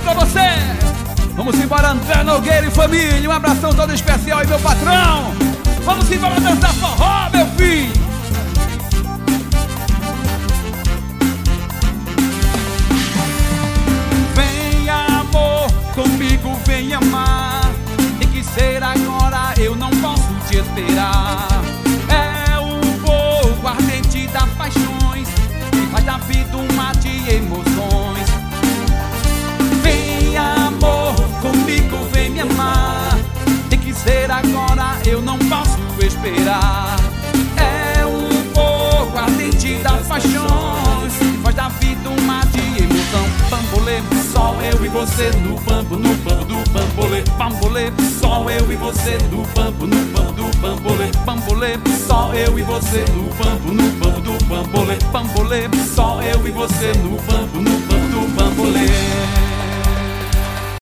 pra você. Vamos embora, André Nogueira e família. Um abração todo especial aí, meu patrão. Vamos embora dançar forró, meu filho. Vem, amor, comigo vem amar. Tem que ser agora, eu não posso te esperar. É o fogo ardente das paixões que faz da vida um mar de emoções. Vem, amor, comigo vem me amar. Tem que ser agora, eu não posso esperar. É um fogo ardente das paixões que faz da vida um mar de emoção. Bambolê, só eu e você no bambu do bambolê. Bambolê, só eu e você no bambu do bambolê. Bambolê, só eu e você no bambu do bambolê. Bambolê, só eu e você no bambu